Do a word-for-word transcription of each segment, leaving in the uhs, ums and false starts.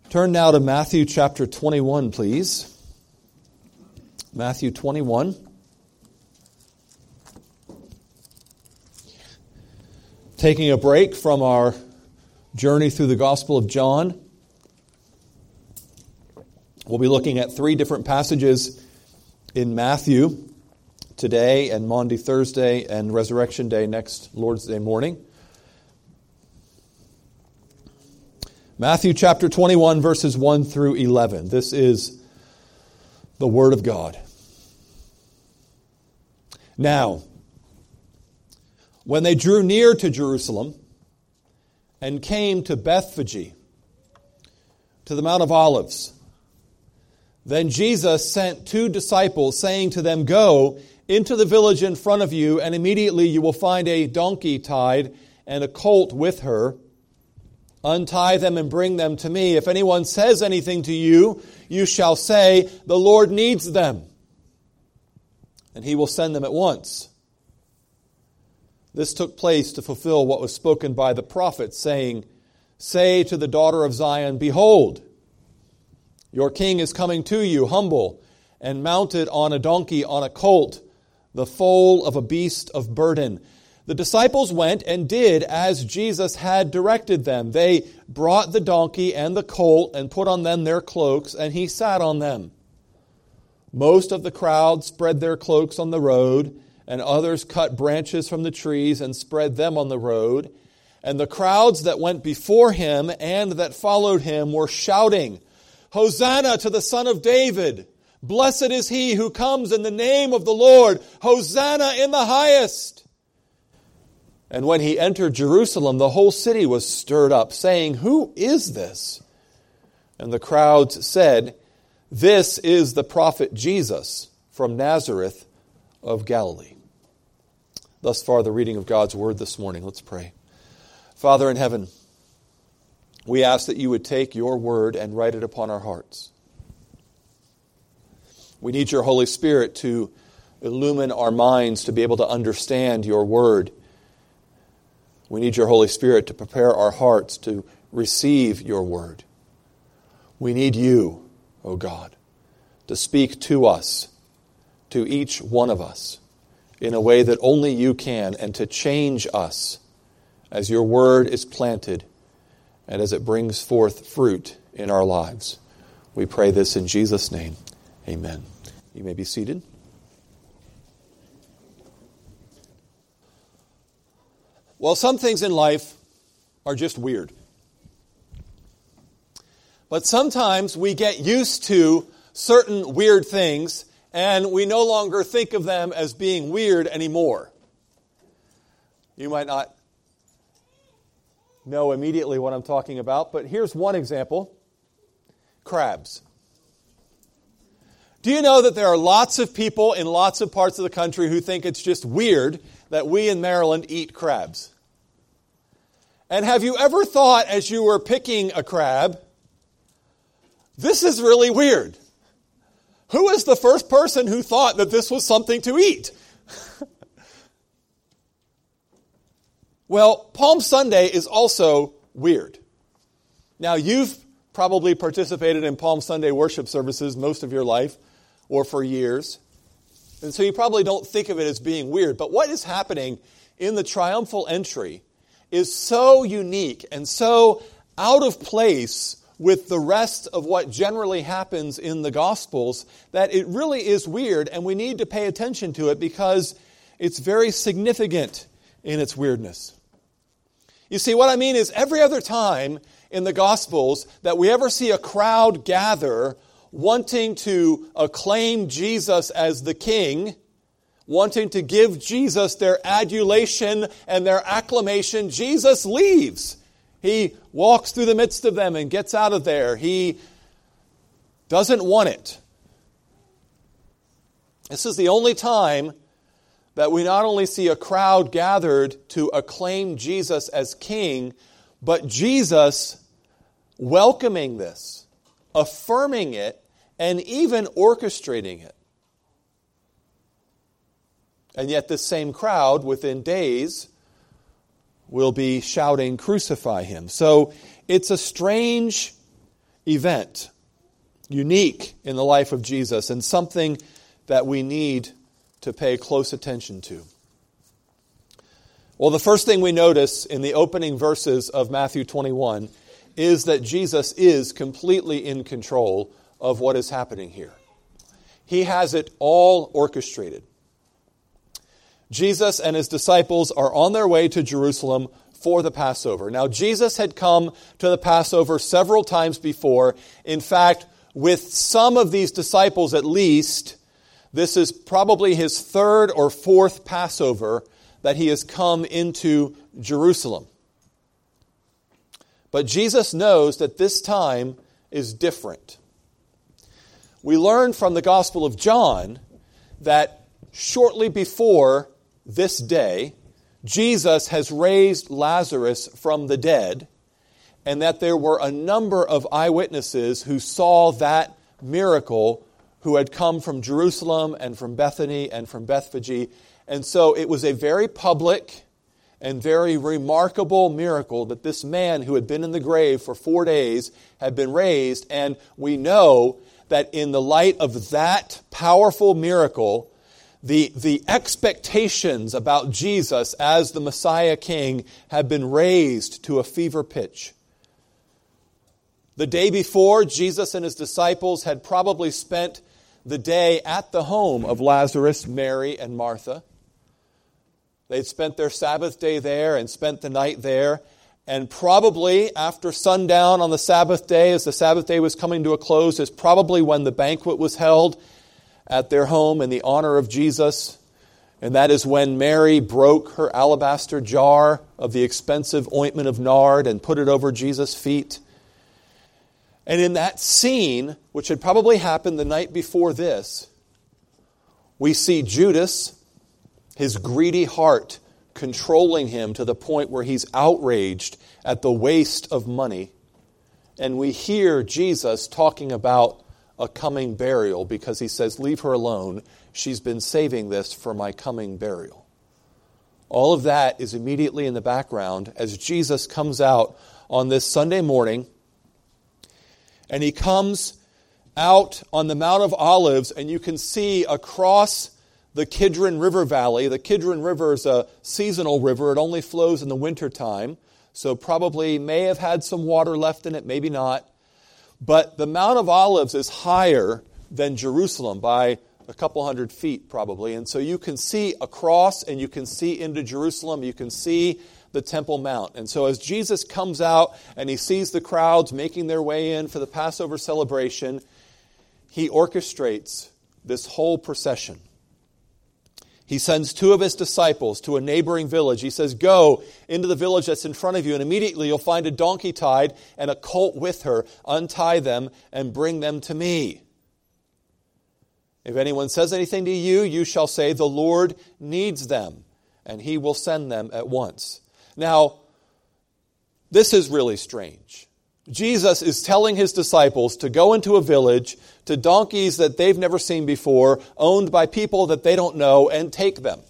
Turn now to Matthew chapter twenty-one, please. Matthew twenty-one. Taking a break from our journey through the Gospel of John, we'll be looking at three different passages in Matthew today and Maundy Thursday and Resurrection Day next Lord's Day morning. Matthew chapter twenty-one, verses one through eleven. This is the Word of God. Now, when they drew near to Jerusalem and came to Bethphage, to the Mount of Olives, then Jesus sent two disciples, saying to them, "Go into the village in front of you, and immediately you will find a donkey tied and a colt with her. Untie them and bring them to me. If anyone says anything to you, you shall say, 'The Lord needs them,' and he will send them at once." This took place to fulfill what was spoken by the prophet, saying, "Say to the daughter of Zion, Behold, your king is coming to you, humble, and mounted on a donkey, on a colt, the foal of a beast of burden." The disciples went and did as Jesus had directed them. They brought the donkey and the colt and put on them their cloaks, and he sat on them. Most of the crowd spread their cloaks on the road, and others cut branches from the trees and spread them on the road. And the crowds that went before him and that followed him were shouting, "Hosanna to the Son of David! Blessed is he who comes in the name of the Lord! Hosanna in the highest!" And when he entered Jerusalem, the whole city was stirred up, saying, "Who is this?" And the crowds said, "This is the prophet Jesus from Nazareth of Galilee." Thus far, the reading of God's word this morning. Let's pray. Father in heaven, we ask that you would take your word and write it upon our hearts. We need your Holy Spirit to illumine our minds to be able to understand your word. We need your Holy Spirit to prepare our hearts to receive your word. We need you, O God, to speak to us, to each one of us, in a way that only you can, and to change us as your word is planted and as it brings forth fruit in our lives. We pray this in Jesus' name. Amen. You may be seated. Well, some things in life are just weird. But sometimes we get used to certain weird things and we no longer think of them as being weird anymore. You might not know immediately what I'm talking about, but here's one example. Crabs. Do you know that there are lots of people in lots of parts of the country who think it's just weird that we in Maryland eat crabs? And have you ever thought as you were picking a crab, this is really weird? Who is the first person who thought that this was something to eat? Well, Palm Sunday is also weird. Now, you've probably participated in Palm Sunday worship services most of your life or for years. And so you probably don't think of it as being weird. But what is happening in the triumphal entry is so unique and so out of place with the rest of what generally happens in the Gospels that it really is weird, and we need to pay attention to it because it's very significant in its weirdness. You see, what I mean is every other time in the Gospels that we ever see a crowd gather wanting to acclaim Jesus as the King, wanting to give Jesus their adulation and their acclamation, Jesus leaves. He walks through the midst of them and gets out of there. He doesn't want it. This is the only time that we not only see a crowd gathered to acclaim Jesus as King, but Jesus welcoming this, affirming it, and even orchestrating it. And yet this same crowd, within days, will be shouting, "Crucify him." So it's a strange event, unique in the life of Jesus, and something that we need to pay close attention to. Well, the first thing we notice in the opening verses of Matthew twenty-one is that Jesus is completely in control of what is happening here. He has it all orchestrated. Jesus and his disciples are on their way to Jerusalem for the Passover. Now, Jesus had come to the Passover several times before. In fact, with some of these disciples at least, this is probably his third or fourth Passover that he has come into Jerusalem. But Jesus knows that this time is different. We learn from the Gospel of John that shortly before this day, Jesus has raised Lazarus from the dead, and that there were a number of eyewitnesses who saw that miracle who had come from Jerusalem and from Bethany and from Bethphage. And so it was a very public and very remarkable miracle that this man who had been in the grave for four days had been raised. And we know that in the light of that powerful miracle, the, the expectations about Jesus as the Messiah King have been raised to a fever pitch. The day before, Jesus and his disciples had probably spent the day at the home of Lazarus, Mary, and Martha. They'd spent their Sabbath day there and spent the night there. And probably after sundown on the Sabbath day, as the Sabbath day was coming to a close, is probably when the banquet was held at their home in the honor of Jesus. And that is when Mary broke her alabaster jar of the expensive ointment of nard and put it over Jesus' feet. And in that scene, which had probably happened the night before this, we see Judas, his greedy heart, controlling him to the point where he's outraged at the waste of money. And we hear Jesus talking about a coming burial because he says, "Leave her alone. She's been saving this for my coming burial." All of that is immediately in the background as Jesus comes out on this Sunday morning. And he comes out on the Mount of Olives, and you can see across the Kidron River Valley. The Kidron River is a seasonal river. It only flows in the wintertime, so probably may have had some water left in it, maybe not. But the Mount of Olives is higher than Jerusalem by a couple hundred feet probably. And so you can see across and you can see into Jerusalem. You can see the Temple Mount. And so as Jesus comes out and he sees the crowds making their way in for the Passover celebration, he orchestrates this whole procession. He sends two of his disciples to a neighboring village. He says, "Go into the village that's in front of you, and immediately you'll find a donkey tied and a colt with her. Untie them and bring them to me. If anyone says anything to you, you shall say, 'The Lord needs them,' and he will send them at once." Now, this is really strange. Jesus is telling his disciples to go into a village to donkeys that they've never seen before, owned by people that they don't know, and take them.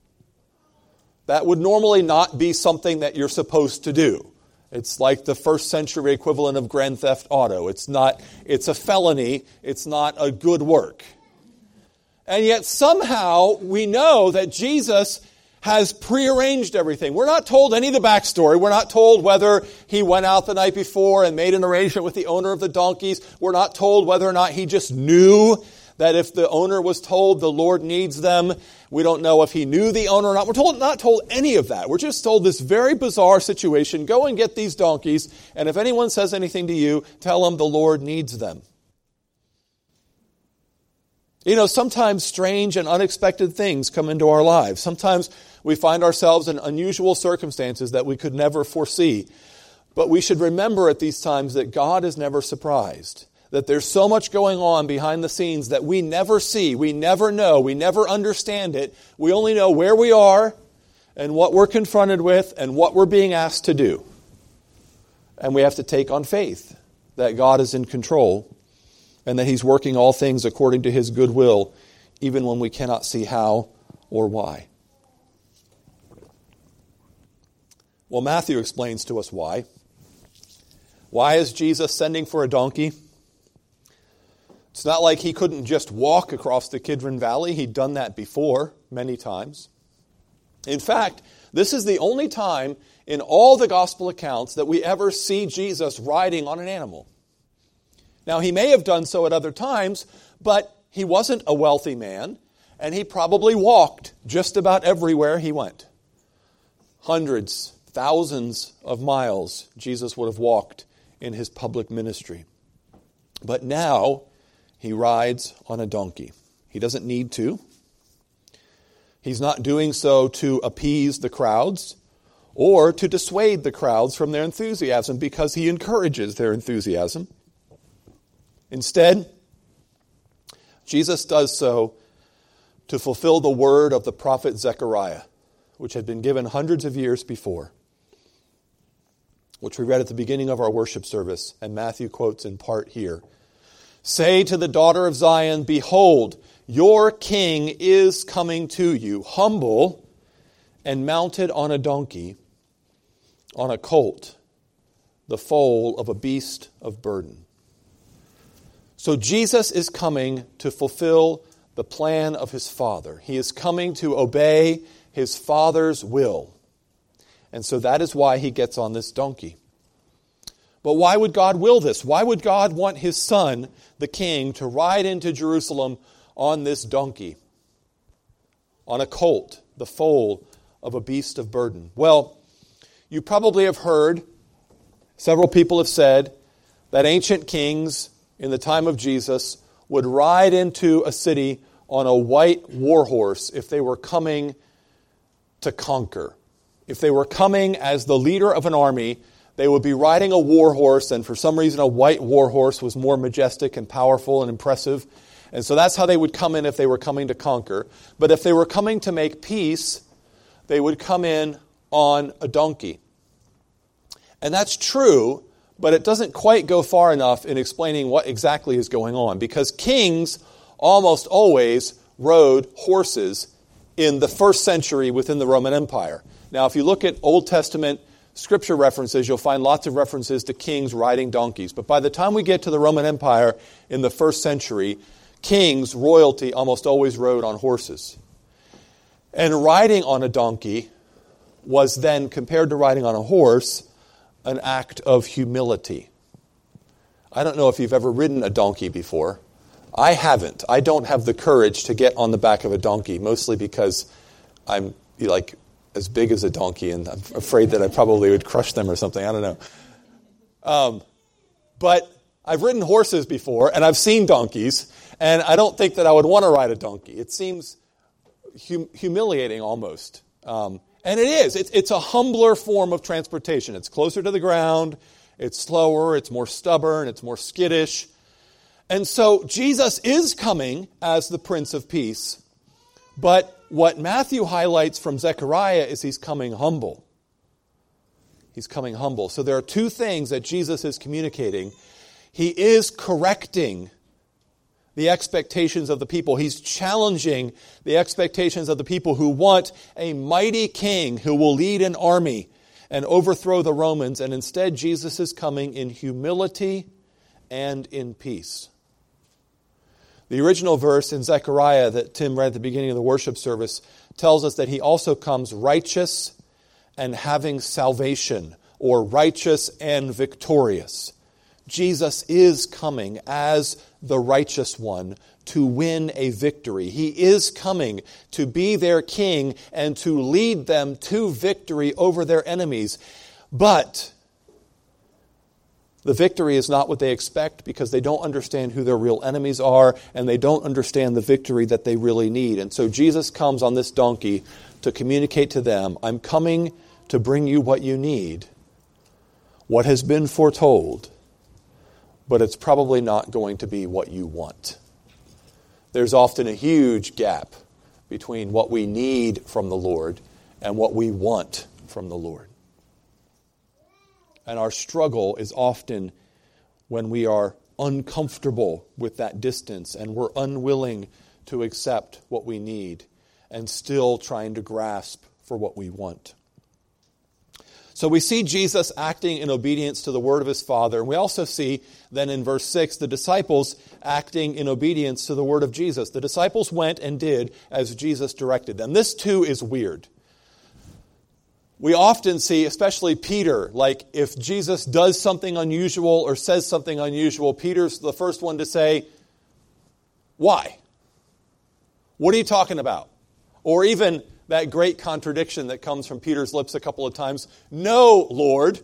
That would normally not be something that you're supposed to do. It's like the first century equivalent of Grand Theft Auto. It's not, it's a felony. It's not a good work. And yet somehow we know that Jesus has prearranged everything. We're not told any of the backstory. We're not told whether he went out the night before and made an arrangement with the owner of the donkeys. We're not told whether or not he just knew that if the owner was told the Lord needs them. We don't know if he knew the owner or not. We're told, not told any of that. We're just told this very bizarre situation. Go and get these donkeys, and if anyone says anything to you, tell them the Lord needs them. You know, sometimes strange and unexpected things come into our lives. Sometimes we find ourselves in unusual circumstances that we could never foresee. But we should remember at these times that God is never surprised. That there's so much going on behind the scenes that we never see, we never know, we never understand it. We only know where we are and what we're confronted with and what we're being asked to do. And we have to take on faith that God is in control and that he's working all things according to his good will, even when we cannot see how or why. Well, Matthew explains to us why. Why is Jesus sending for a donkey? It's not like he couldn't just walk across the Kidron Valley. He'd done that before many times. In fact, this is the only time in all the gospel accounts that we ever see Jesus riding on an animal. Now, he may have done so at other times, but he wasn't a wealthy man, and he probably walked just about everywhere he went. Hundreds, thousands of miles Jesus would have walked in his public ministry. But now he rides on a donkey. He doesn't need to. He's not doing so to appease the crowds or to dissuade the crowds from their enthusiasm, because he encourages their enthusiasm. Instead, Jesus does so to fulfill the word of the prophet Zechariah, which had been given hundreds of years before, which we read at the beginning of our worship service, and Matthew quotes in part here. Say to the daughter of Zion, behold, your king is coming to you, humble and mounted on a donkey, on a colt, the foal of a beast of burden. So Jesus is coming to fulfill the plan of his Father. He is coming to obey his Father's will. And so that is why he gets on this donkey. But why would God will this? Why would God want his son, the king, to ride into Jerusalem on this donkey, on a colt, the foal of a beast of burden? Well, you probably have heard, several people have said, that ancient kings in the time of Jesus would ride into a city on a white war horse if they were coming to conquer. If they were coming as the leader of an army, they would be riding a war horse, and for some reason a white war horse was more majestic and powerful and impressive. And so that's how they would come in if they were coming to conquer. But if they were coming to make peace, they would come in on a donkey. And that's true, but it doesn't quite go far enough in explaining what exactly is going on, because kings almost always rode horses in the first century within the Roman Empire. Now, if you look at Old Testament scripture references, you'll find lots of references to kings riding donkeys. But by the time we get to the Roman Empire in the first century, kings, royalty, almost always rode on horses. And riding on a donkey was then, compared to riding on a horse, an act of humility. I don't know if you've ever ridden a donkey before. I haven't. I don't have the courage to get on the back of a donkey, mostly because I'm like as big as a donkey, and I'm afraid that I probably would crush them or something. I don't know. Um, but I've ridden horses before, and I've seen donkeys, and I don't think that I would want to ride a donkey. It seems hum- humiliating almost. Um, and it is. It's, it's a humbler form of transportation. It's closer to the ground. It's slower. It's more stubborn. It's more skittish. And so Jesus is coming as the Prince of Peace, but what Matthew highlights from Zechariah is he's coming humble. He's coming humble. So there are two things that Jesus is communicating. He is correcting the expectations of the people. He's challenging the expectations of the people who want a mighty king who will lead an army and overthrow the Romans. And instead, Jesus is coming in humility and in peace. The original verse in Zechariah that Tim read at the beginning of the worship service tells us that he also comes righteous and having salvation, or righteous and victorious. Jesus is coming as the righteous one to win a victory. He is coming to be their king and to lead them to victory over their enemies. But the victory is not what they expect, because they don't understand who their real enemies are, and they don't understand the victory that they really need. And so Jesus comes on this donkey to communicate to them, I'm coming to bring you what you need, what has been foretold, but it's probably not going to be what you want. There's often a huge gap between what we need from the Lord and what we want from the Lord. And our struggle is often when we are uncomfortable with that distance and we're unwilling to accept what we need and still trying to grasp for what we want. So we see Jesus acting in obedience to the word of his Father. And we also see then in verse six, the disciples acting in obedience to the word of Jesus. The disciples went and did as Jesus directed them. This too is weird. We often see, especially Peter, like if Jesus does something unusual or says something unusual, Peter's the first one to say, why? What are you talking about? Or even that great contradiction that comes from Peter's lips a couple of times, no, Lord.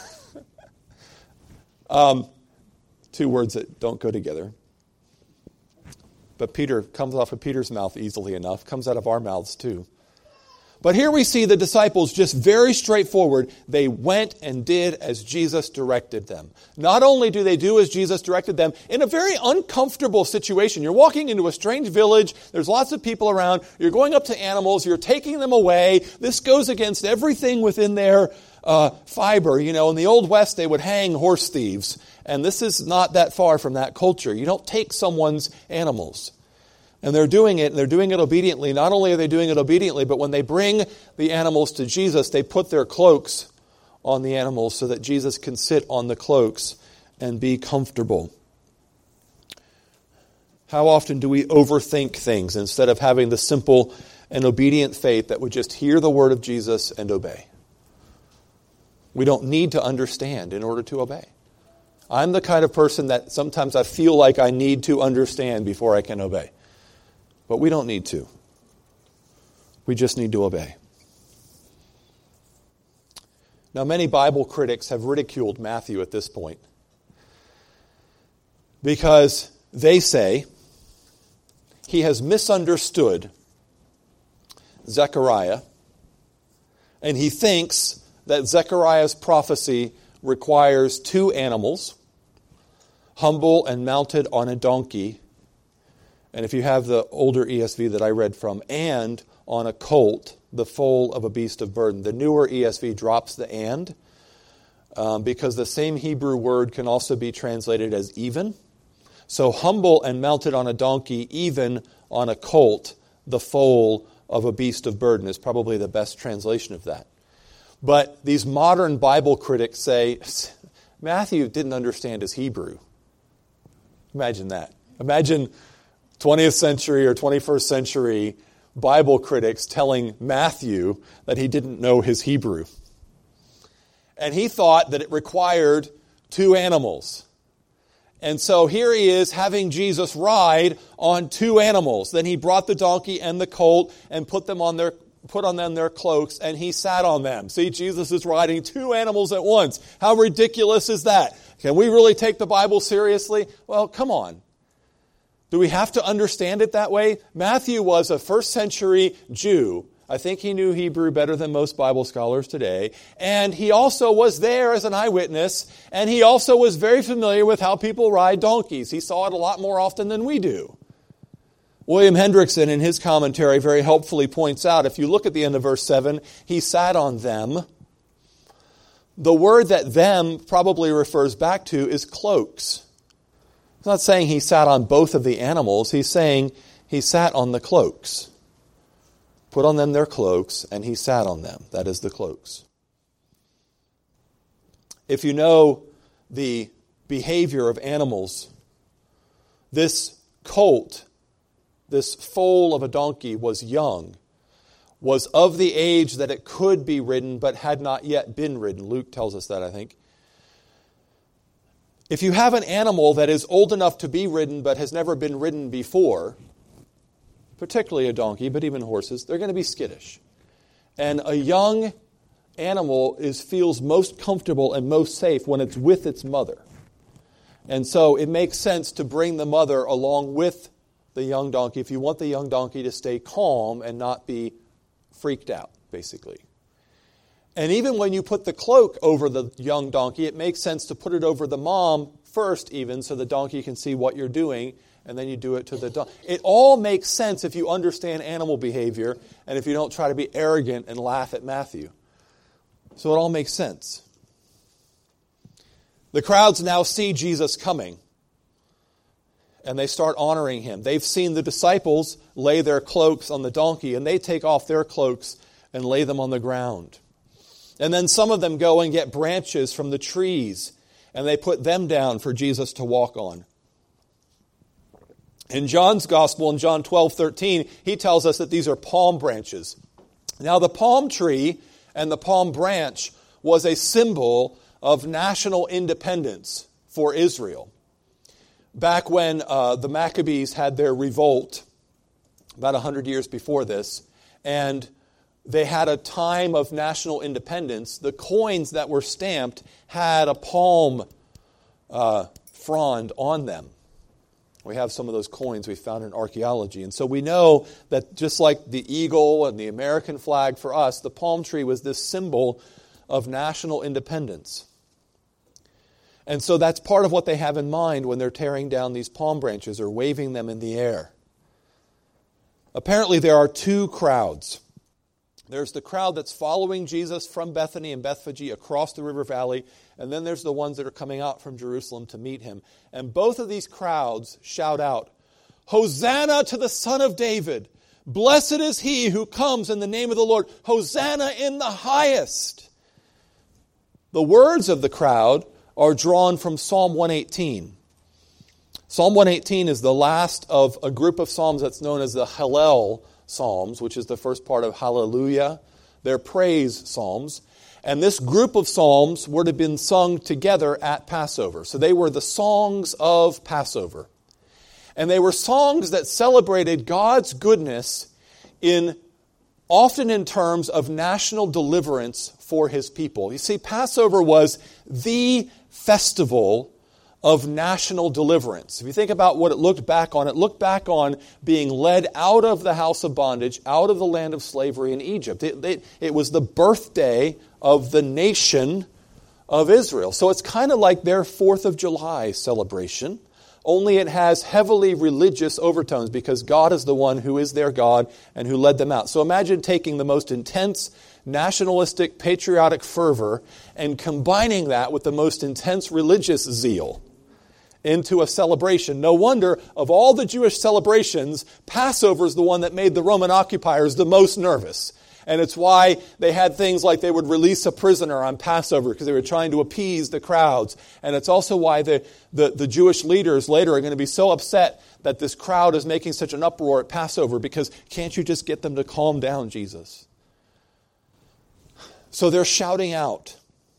um, two words that don't go together. But Peter comes off of Peter's mouth easily enough, comes out of our mouths too. But here we see the disciples just very straightforward. They went and did as Jesus directed them. Not only do they do as Jesus directed them, in a very uncomfortable situation. You're walking into a strange village. There's lots of people around. You're going up to animals. You're taking them away. This goes against everything within their uh, fiber. You know, in the Old West, they would hang horse thieves. And this is not that far from that culture. You don't take someone's animals. And they're doing it, and they're doing it obediently. Not only are they doing it obediently, but when they bring the animals to Jesus, they put their cloaks on the animals so that Jesus can sit on the cloaks and be comfortable. How often do we overthink things instead of having the simple and obedient faith that would just hear the word of Jesus and obey? We don't need to understand in order to obey. I'm the kind of person that sometimes I feel like I need to understand before I can obey. But we don't need to. We just need to obey. Now, many Bible critics have ridiculed Matthew at this point because they say he has misunderstood Zechariah, and he thinks that Zechariah's prophecy requires two animals, humble and mounted on a donkey. And if you have the older E S V that I read from, and on a colt, the foal of a beast of burden. The newer E S V drops the and, um, because the same Hebrew word can also be translated as even. So humble and mounted on a donkey, even on a colt, the foal of a beast of burden is probably the best translation of that. But these modern Bible critics say, Matthew didn't understand his Hebrew. Imagine that. Imagine twentieth century or twenty-first century Bible critics telling Matthew that he didn't know his Hebrew. And he thought that it required two animals. And so here he is having Jesus ride on two animals. Then he brought the donkey and the colt and put them on their put on them their cloaks, and he sat on them. See, Jesus is riding two animals at once. How ridiculous is that? Can we really take the Bible seriously? Well, come on. Do we have to understand it that way? Matthew was a first century Jew. I think he knew Hebrew better than most Bible scholars today. And he also was there as an eyewitness. And he also was very familiar with how people ride donkeys. He saw it a lot more often than we do. William Hendrickson, in his commentary, very helpfully points out, if you look at the end of verse seven, he sat on them. The word that them probably refers back to is cloaks. He's not saying he sat on both of the animals. He's saying he sat on the cloaks. Put on them their cloaks, and he sat on them. That is the cloaks. If you know the behavior of animals, this colt, this foal of a donkey was young, was of the age that it could be ridden, but had not yet been ridden. Luke tells us that, I think. If you have an animal that is old enough to be ridden, but has never been ridden before, particularly a donkey, but even horses, they're going to be skittish. And a young animal is feels most comfortable and most safe when it's with its mother. And so it makes sense to bring the mother along with the young donkey if you want the young donkey to stay calm and not be freaked out, basically. And even when you put the cloak over the young donkey, it makes sense to put it over the mom first even so the donkey can see what you're doing, and then you do it to the donkey. It all makes sense if you understand animal behavior and if you don't try to be arrogant and laugh at Matthew. So it all makes sense. The crowds now see Jesus coming, and they start honoring him. They've seen the disciples lay their cloaks on the donkey, and they take off their cloaks and lay them on the ground. And then some of them go and get branches from the trees, and they put them down for Jesus to walk on. In John's Gospel, in John twelve thirteen, he tells us that these are palm branches. Now, the palm tree and the palm branch was a symbol of national independence for Israel. Back when uh, the Maccabees had their revolt, about one hundred years before this, and they had a time of national independence, the coins that were stamped had a palm uh, frond on them. We have some of those coins we found in archaeology. And so we know that just like the eagle and the American flag for us, the palm tree was this symbol of national independence. And so that's part of what they have in mind when they're tearing down these palm branches or waving them in the air. Apparently there are two crowds. There's the crowd that's following Jesus from Bethany and Bethphage across the river valley, and then there's the ones that are coming out from Jerusalem to meet him. And both of these crowds shout out, "Hosanna to the Son of David! Blessed is he who comes in the name of the Lord! Hosanna in the highest!" The words of the crowd are drawn from Psalm one eighteen. Psalm one eighteen is the last of a group of psalms that's known as the Hallel Psalms, which is the first part of Hallelujah. They're praise psalms. And this group of psalms would have been sung together at Passover. So they were the songs of Passover. And they were songs that celebrated God's goodness in often in terms of national deliverance for his people. You see, Passover was the festival of national deliverance. If you think about what it looked back on, it looked back on being led out of the house of bondage, out of the land of slavery in Egypt. It, it, it was the birthday of the nation of Israel. So it's kind of like their fourth of July celebration, only it has heavily religious overtones because God is the one who is their God and who led them out. So imagine taking the most intense nationalistic, patriotic fervor and combining that with the most intense religious zeal into a celebration. No wonder, of all the Jewish celebrations, Passover is the one that made the Roman occupiers the most nervous. And it's why they had things like they would release a prisoner on Passover because they were trying to appease the crowds. And it's also why the, the, the Jewish leaders later are going to be so upset that this crowd is making such an uproar at Passover because can't you just get them to calm down, Jesus? So they're shouting out.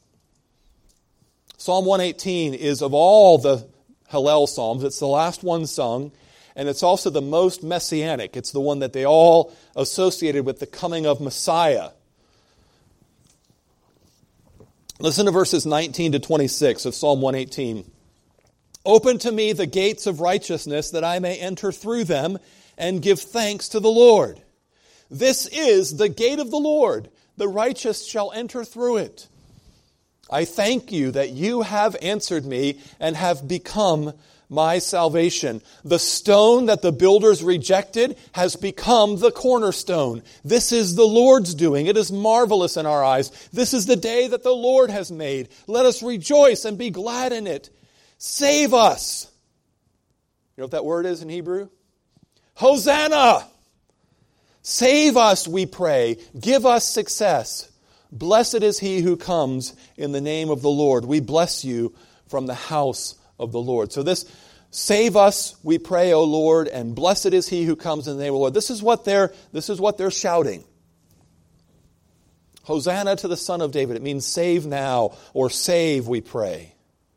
Psalm one eighteen is of all the Hallel Psalms, it's the last one sung, and it's also the most messianic. It's the one that they all associated with the coming of Messiah. Listen to verses nineteen to twenty-six of Psalm one eighteen. "Open to me the gates of righteousness, that I may enter through them and give thanks to the Lord. This is the gate of the Lord. The righteous shall enter through it. I thank you that you have answered me and have become my salvation. The stone that the builders rejected has become the cornerstone. This is the Lord's doing. It is marvelous in our eyes. This is the day that the Lord has made. Let us rejoice and be glad in it. Save us." You know what that word is in Hebrew? Hosanna! Save us, we pray. Give us success. Blessed is he who comes in the name of the Lord. We bless you from the house of the Lord. So this, save us, we pray, O Lord, and blessed is he who comes in the name of the Lord. This is what they're, this is what they're shouting. Hosanna to the Son of David. It means save now, or save, we pray.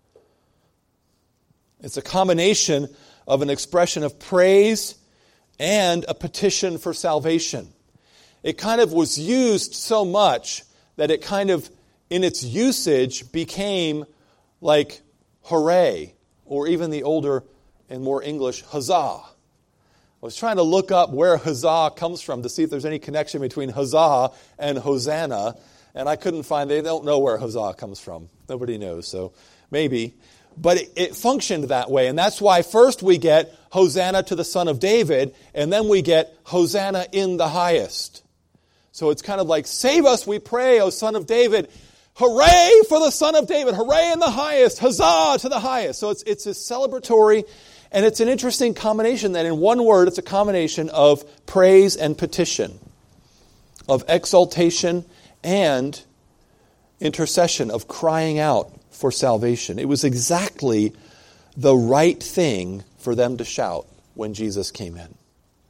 It's a combination of an expression of praise and a petition for salvation. It kind of was used so much that it kind of, in its usage, became like hooray, or even the older and more English, huzzah. I was trying to look up where huzzah comes from to see if there's any connection between huzzah and Hosanna, and I couldn't find, they don't know where huzzah comes from. Nobody knows, so maybe. But it, it functioned that way, and that's why first we get Hosanna to the Son of David, and then we get Hosanna in the highest. So it's kind of like, save us, we pray, O Son of David. Hooray for the Son of David. Hooray in the highest. Huzzah to the highest. So it's, it's a celebratory, and it's an interesting combination that in one word, it's a combination of praise and petition, of exaltation and intercession, of crying out for salvation. It was exactly the right thing for them to shout when Jesus came in.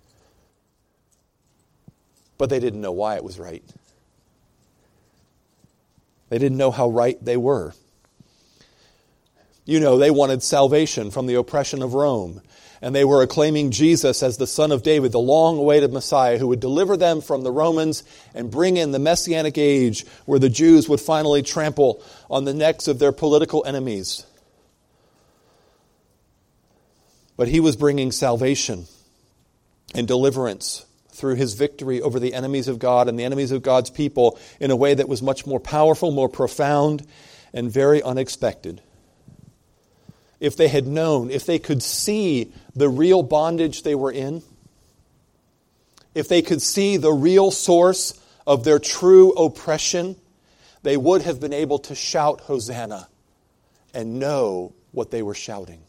But they didn't know why it was right. They didn't know how right they were. You know, they wanted salvation from the oppression of Rome. And they were acclaiming Jesus as the Son of David, the long-awaited Messiah who would deliver them from the Romans and bring in the Messianic age where the Jews would finally trample on the necks of their political enemies. But he was bringing salvation and deliverance through his victory over the enemies of God and the enemies of God's people in a way that was much more powerful, more profound, and very unexpected. If they had known, if they could see the real bondage they were in, if they could see the real source of their true oppression, they would have been able to shout Hosanna and know what they were shouting.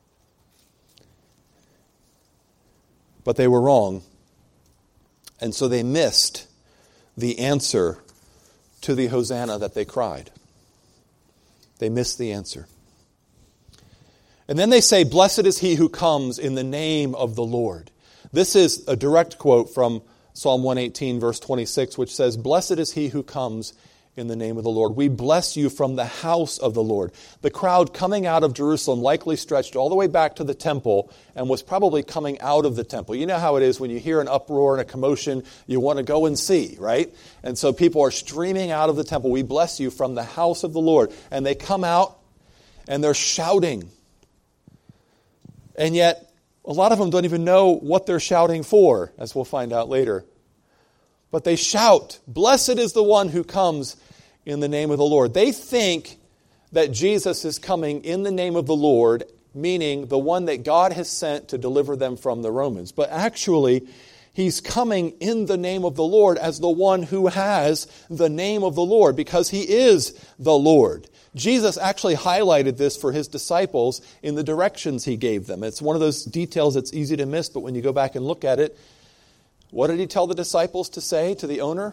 But they were wrong. And so they missed the answer to the Hosanna that they cried. They missed the answer. And then they say, "Blessed is he who comes in the name of the Lord." This is a direct quote from Psalm one eighteen, verse twenty-six, which says, "Blessed is he who comes in the name of the Lord. We bless you from the house of the Lord." The crowd coming out of Jerusalem likely stretched all the way back to the temple and was probably coming out of the temple. You know how it is when you hear an uproar and a commotion, you want to go and see, right? And so people are streaming out of the temple. "We bless you from the house of the Lord." And they come out and they're shouting. And yet, a lot of them don't even know what they're shouting for, as we'll find out later. But they shout, "Blessed is the one who comes in the name of the Lord." They think that Jesus is coming in the name of the Lord, meaning the one that God has sent to deliver them from the Romans. But actually, he's coming in the name of the Lord as the one who has the name of the Lord, because he is the Lord. Jesus actually highlighted this for his disciples in the directions he gave them. It's one of those details that's easy to miss, but when you go back and look at it, what did he tell the disciples to say to the owner?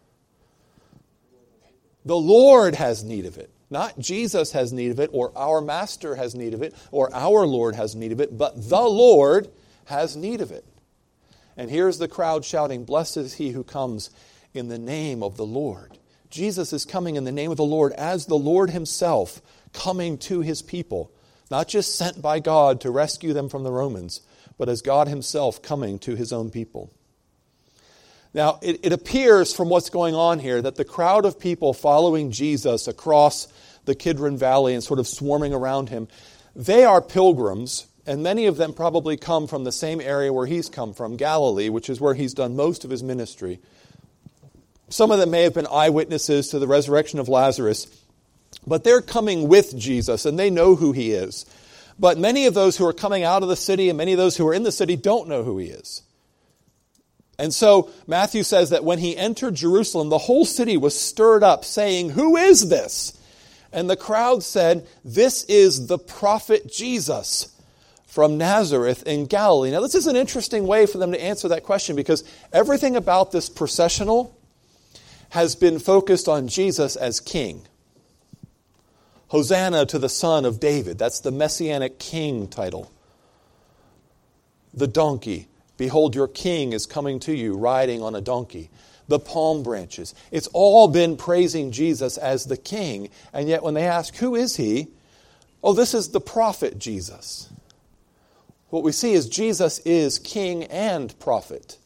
The Lord has need of it. Not Jesus has need of it, or our master has need of it, or our Lord has need of it, but the Lord has need of it. And here's the crowd shouting, "Blessed is he who comes in the name of the Lord." Jesus is coming in the name of the Lord as the Lord himself, coming to his people. Not just sent by God to rescue them from the Romans, but as God himself coming to his own people. Now, it, it appears from what's going on here that the crowd of people following Jesus across the Kidron Valley and sort of swarming around him, they are pilgrims, and many of them probably come from the same area where he's come from, Galilee, which is where he's done most of his ministry. Some of them may have been eyewitnesses to the resurrection of Lazarus, but they're coming with Jesus, and they know who he is. But many of those who are coming out of the city and many of those who are in the city don't know who he is. And so Matthew says that when he entered Jerusalem, the whole city was stirred up, saying, "Who is this?" And the crowd said, "This is the prophet Jesus from Nazareth in Galilee." Now, this is an interesting way for them to answer that question, because everything about this processional has been focused on Jesus as king. Hosanna to the Son of David. That's the Messianic king title. The donkey. Behold, your king is coming to you, riding on a donkey. The palm branches. It's all been praising Jesus as the king. And yet when they ask, who is he? Oh, this is the prophet Jesus. What we see is Jesus is king and prophet.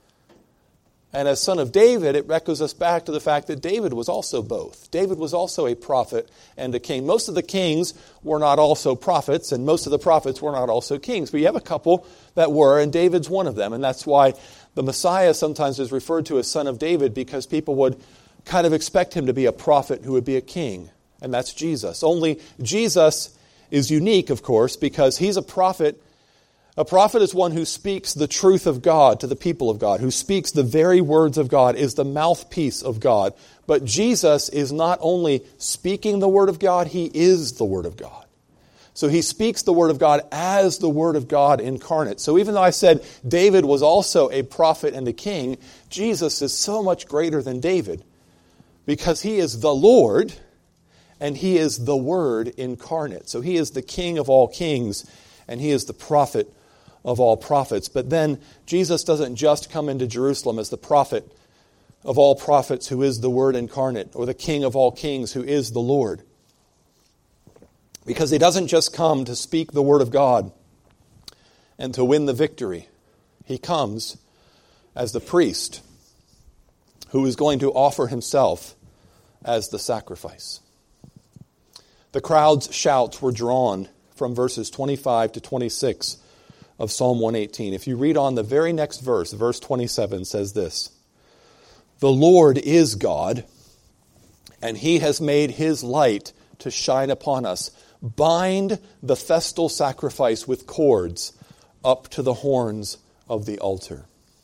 And as son of David, it echoes us back to the fact that David was also both. David was also a prophet and a king. Most of the kings were not also prophets, and most of the prophets were not also kings. But you have a couple that were, and David's one of them. And that's why the Messiah sometimes is referred to as son of David, because people would kind of expect him to be a prophet who would be a king. And that's Jesus. Only Jesus is unique, of course, because he's a prophet. A prophet is one who speaks the truth of God to the people of God, who speaks the very words of God, is the mouthpiece of God. But Jesus is not only speaking the word of God, he is the word of God. So he speaks the word of God as the word of God incarnate. So even though I said David was also a prophet and a king, Jesus is so much greater than David. because he is the Lord and he is the Word incarnate. So he is the King of all kings and he is the prophet of all prophets. But then Jesus doesn't just come into Jerusalem as the prophet of all prophets who is the Word incarnate, or the King of all kings who is the Lord. Because he doesn't just come to speak the Word of God and to win the victory. He comes as the priest who is going to offer himself as the sacrifice. The crowd's shouts were drawn from verses twenty-five to twenty-six of Psalm one eighteen. If you read on, the very next verse, verse twenty-seven says this: "The Lord is God, and he has made his light to shine upon us. Bind the festal sacrifice with cords up to the horns of the altar."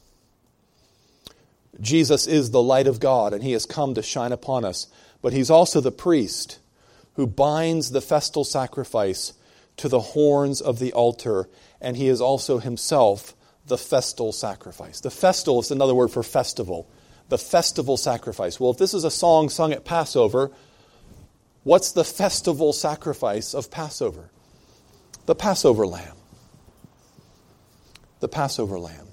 Jesus is the light of God, and he has come to shine upon us. But he's also the priest who binds the festal sacrifice to the horns of the altar, and he is also himself the festal sacrifice. The festal is another word for festival. The festival sacrifice. Well, if this is a song sung at Passover, what's the festival sacrifice of Passover? The Passover lamb. The Passover lamb.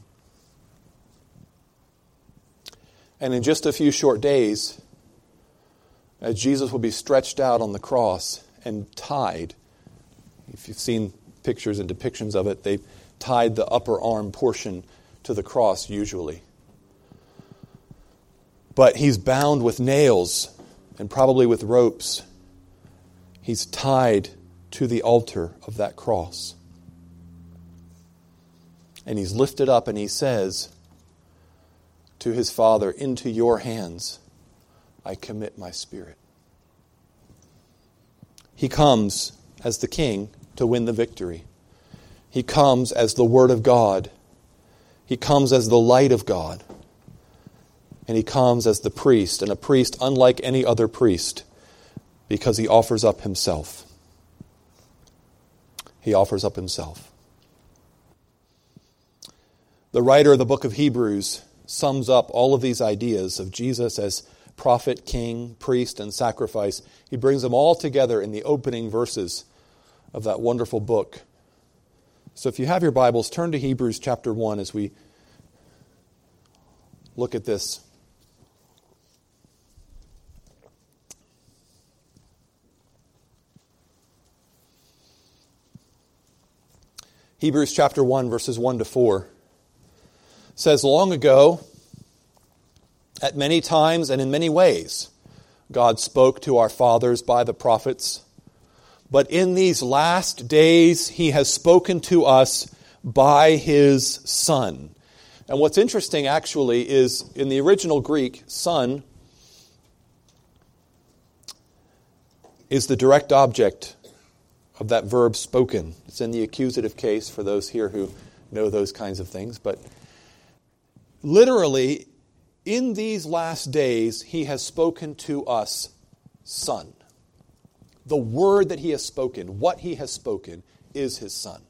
And in just a few short days, as Jesus will be stretched out on the cross and tied, if you've seen pictures and depictions of it, they've tied the upper arm portion to the cross usually. But he's bound with nails and probably with ropes. He's tied to the altar of that cross. And he's lifted up and he says to his Father, "Into your hands I commit my spirit." He comes as the King to win the victory. He comes as the Word of God. He comes as the light of God. And he comes as the priest, and a priest unlike any other priest, because he offers up himself. He offers up himself. The writer of the book of Hebrews sums up all of these ideas of Jesus as prophet, king, priest, and sacrifice. He brings them all together in the opening verses of that wonderful book. So if you have your Bibles, turn to Hebrews chapter one as we look at this. Hebrews chapter one, verses one to four says, "Long ago, at many times and in many ways, God spoke to our fathers by the prophets. But in these last days, he has spoken to us by his Son." And what's interesting, actually, is in the original Greek, son is the direct object of that verb spoken. It's in the accusative case for those here who know those kinds of things. But literally, in these last days, he has spoken to us, Son. The word that he has spoken, what he has spoken, is his Son,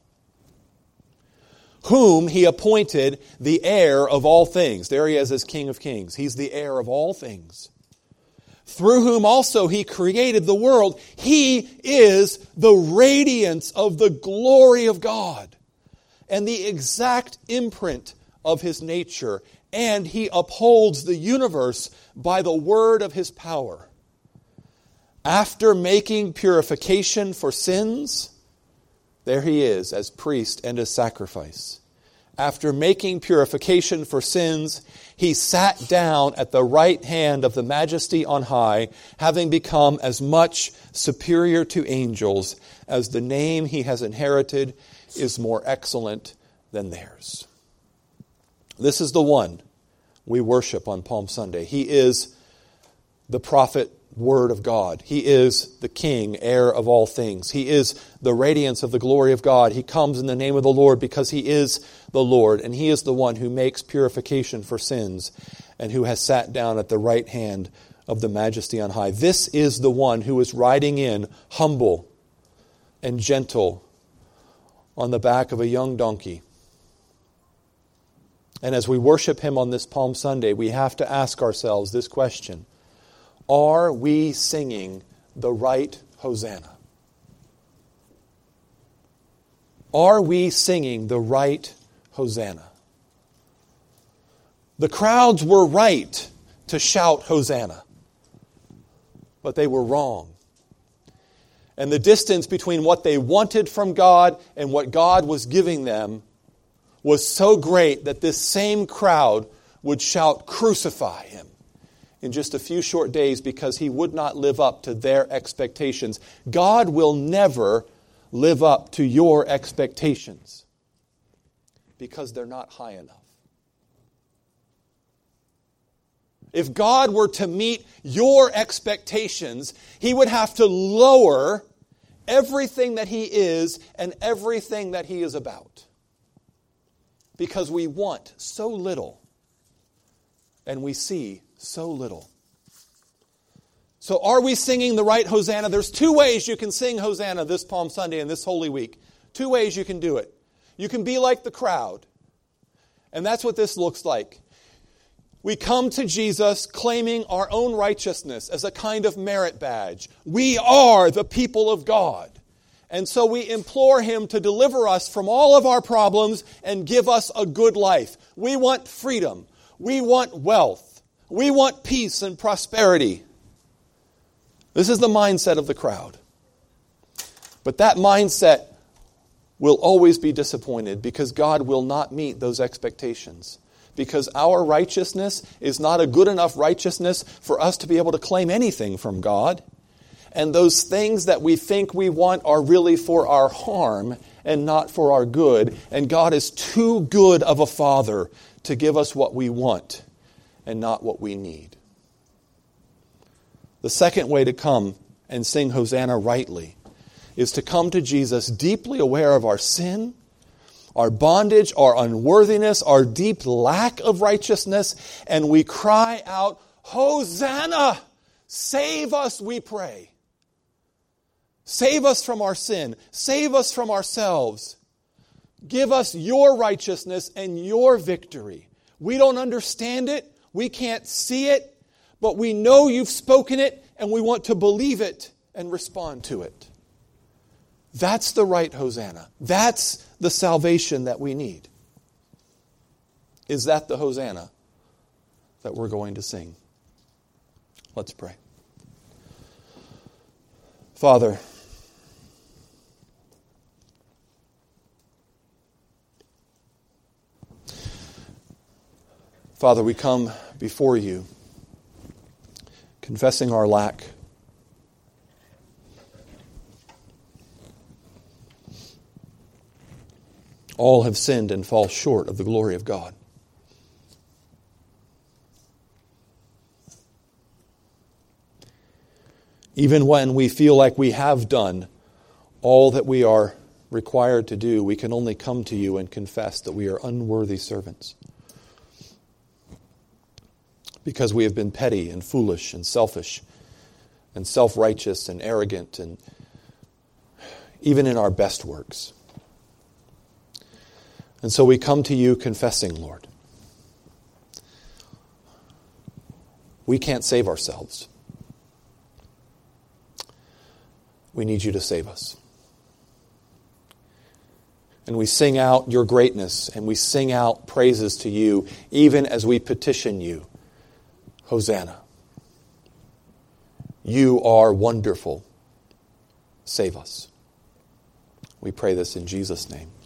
whom he appointed the heir of all things. There he is as King of Kings. He's the heir of all things. Through whom also he created the world. He is the radiance of the glory of God and the exact imprint of his nature. And he upholds the universe by the word of his power. After making purification for sins, there he is as priest and as sacrifice. After making purification for sins, he sat down at the right hand of the Majesty on high, having become as much superior to angels as the name he has inherited is more excellent than theirs. This is the one we worship on Palm Sunday. He is the prophet Word of God. He is the King, heir of all things. He is the radiance of the glory of God. He comes in the name of the Lord because he is the Lord, and he is the one who makes purification for sins and who has sat down at the right hand of the Majesty on high. This is the one who is riding in humble and gentle on the back of a young donkey. And as we worship him on this Palm Sunday, we have to ask ourselves this question: Are we singing the right Hosanna? Are we singing the right Hosanna? The crowds were right to shout Hosanna, but they were wrong. And the distance between what they wanted from God and what God was giving them was so great that this same crowd would shout, "Crucify him," in just a few short days because he would not live up to their expectations. God will never live up to your expectations because they're not high enough. If God were to meet your expectations, He would have to lower everything that He is and everything that He is about. Because we want so little and we see so little. So are we singing the right Hosanna? There's two ways you can sing Hosanna this Palm Sunday and this Holy Week. Two ways you can do it. You can be like the crowd. And that's what this looks like. We come to Jesus claiming our own righteousness as a kind of merit badge. We are the people of God. And so we implore Him to deliver us from all of our problems and give us a good life. We want freedom. We want wealth. We want peace and prosperity. This is the mindset of the crowd. But that mindset will always be disappointed because God will not meet those expectations. Because our righteousness is not a good enough righteousness for us to be able to claim anything from God. And those things that we think we want are really for our harm and not for our good. And God is too good of a Father to give us what we want and not what we need. The second way to come and sing Hosanna rightly is to come to Jesus deeply aware of our sin, our bondage, our unworthiness, our deep lack of righteousness, and we cry out, "Hosanna! Save us, we pray. Save us from our sin. Save us from ourselves. Give us your righteousness and your victory. We don't understand it. We can't see it. But we know you've spoken it, and we want to believe it and respond to it." That's the right Hosanna. That's the salvation that we need. Is that the Hosanna that we're going to sing? Let's pray. Father, Father, we come before you, confessing our lack. All have sinned and fall short of the glory of God. Even when we feel like we have done all that we are required to do, we can only come to you and confess that we are unworthy servants. Because we have been petty and foolish and selfish and self-righteous and arrogant, and even in our best works. And so we come to you confessing, Lord, we can't save ourselves. We need you to save us. And we sing out your greatness, and we sing out praises to you, even as we petition you. Hosanna. You are wonderful. Save us. We pray this in Jesus' name.